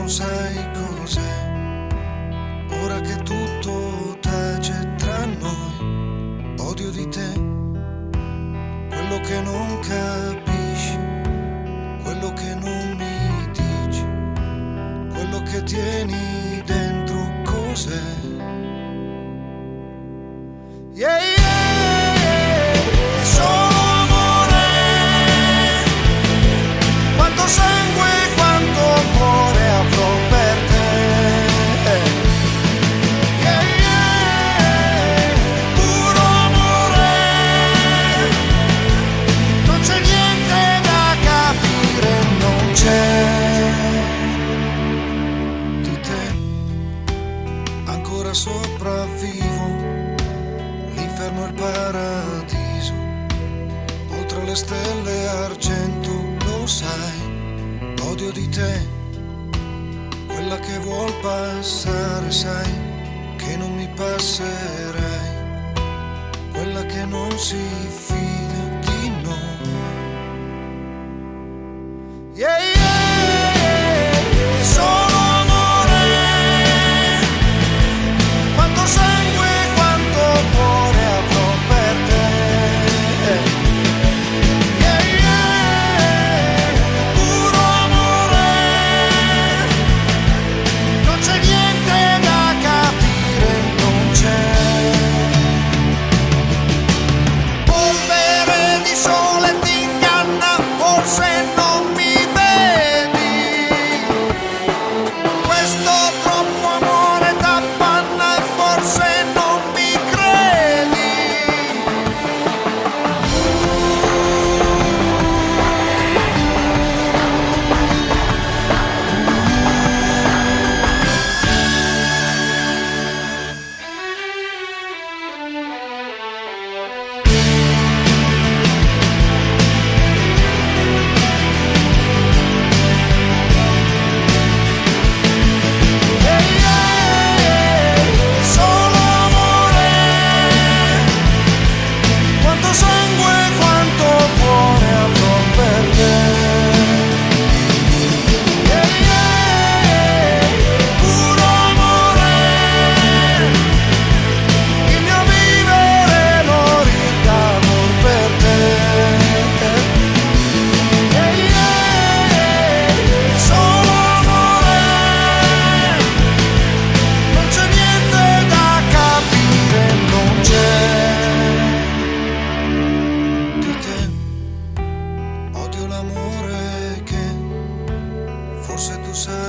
non sai cos'è. Ora che tutto tace tra noi, odio di te, quello che non capisci, quello che non mi dici, quello che tieni dentro cos'è. Yeah, yeah, solo amore, quanto sangue, quanto cuore avrò per te. Yeah, yeah, puro amore, non c'è niente da capire, non c'è. Di te ancora sopravvivo, l'inferno e il paradiso, oltre le stelle argento, lo sai, odio di te, quella che vuol passare, sai, che non mi passerai, quella che non si fida di noi. Yeah, yeah, solo amore, quanto sangue, quanto cuore avrò per te. Yeah, yeah, puro amore, non c'è niente da capire, non c'è. Polvere di sole ti inganna, forse non mi vedi. Questo troppo amore t'appanna e forse non mi credi. Yeah, yeah, solo amore, quanto sangue, quanto cuore avrò per te. Yeah, yeah, puro amore, il mio vivere morir d'amor per te. Yeah, yeah, solo amore, non c'è niente da capire, non c'è. Di te odio l'amore che forse tu sai